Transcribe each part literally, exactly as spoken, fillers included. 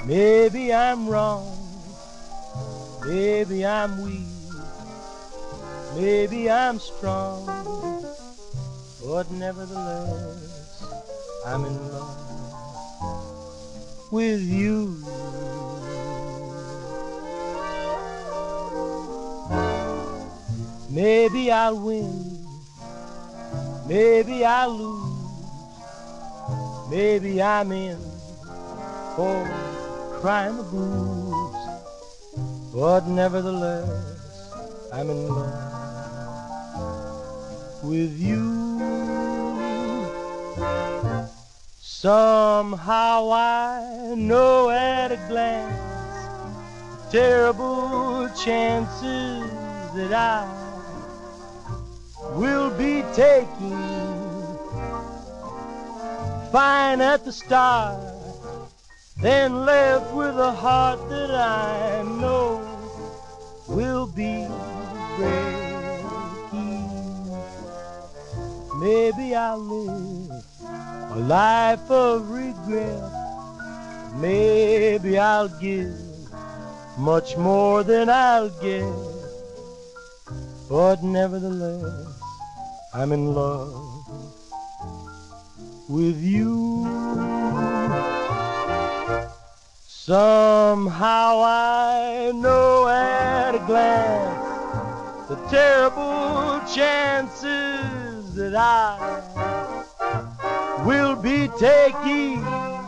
Maybe I'm wrong, maybe I'm weak, maybe I'm strong, but nevertheless I'm in love with you. Maybe I'll win, maybe I'll lose, maybe I'm in for crime or booze, but nevertheless I'm in love with you. Somehow I know at a glance the terrible chances that I will be taking. Fine at the start, then left with a heart that I know will be breaking. Maybe I'll live a life of regret. Maybe I'll give much more than I'll get, but nevertheless I'm in love with you. Somehow I know at a glance the terrible chances that I will be taking.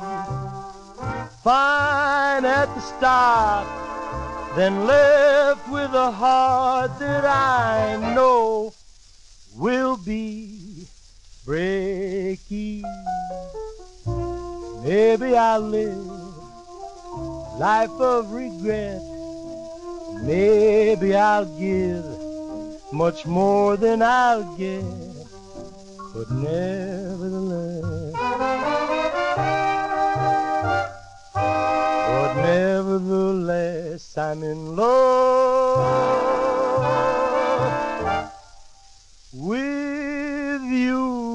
Fine at the start, then left with a heart that I know will be breaking. Maybe I'll live a life of regret. Maybe I'll give much more than I'll get, but nevertheless, but nevertheless I'm in love with you.